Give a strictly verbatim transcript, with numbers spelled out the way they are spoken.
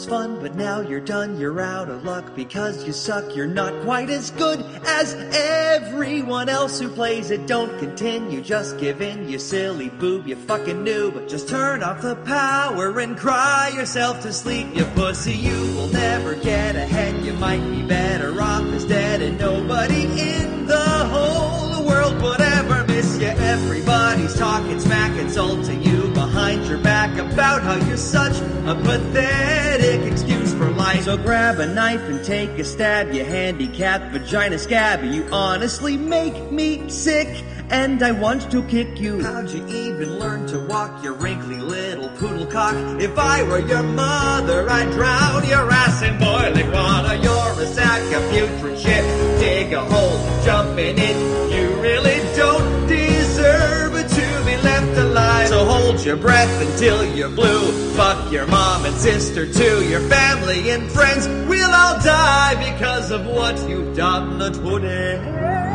was fun, but now you're done. You're out of luck because you suck. You're not quite as good as everyone else who plays it. Don't continue, just give in, you silly boob, you fucking noob. Just turn off the power and cry yourself to sleep, you pussy. You will never get ahead. You might be better off as dead, and nobody in the whole world would ever miss you. Everybody's talking smack, insulting you behind your back about how you're such a pathetic excuse for life. So grab a knife and take a stab, you handicapped vagina scab. You honestly make me sick, and I want to kick you. How'd you even learn to walk, you wrinkly little poodle cock? If I were your mother, I'd drown your ass in boiling water. You're a sack of putrid shit. Dig a hole, jump in it. You really don't deserve to be left alive. So hold your breath until you're blue. Fuck your mom and sister too. Your family and friends will all die because of what you've done today.